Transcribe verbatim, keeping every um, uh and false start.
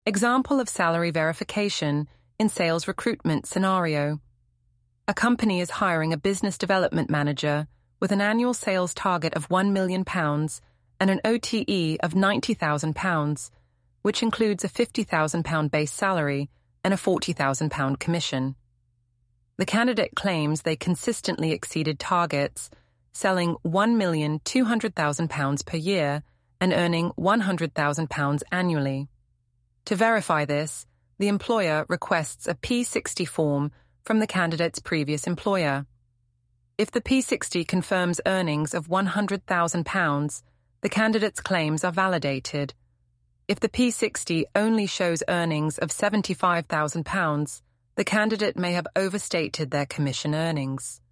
Example of salary verification in sales recruitment scenario. A company is hiring a business development manager with an annual sales target of one million pounds and an O T E of ninety thousand pounds, which includes a fifty thousand pounds base salary and a forty thousand pounds commission. The candidate claims they consistently exceeded targets, selling one million two hundred thousand pounds per year and earning one hundred thousand pounds annually. To verify this, the employer requests a P sixty form from the candidate's previous employer. If the P sixty confirms earnings of one hundred thousand pounds, the candidate's claims are validated. If the P sixty only shows earnings of seventy-five thousand pounds, the candidate may have overstated their commission earnings.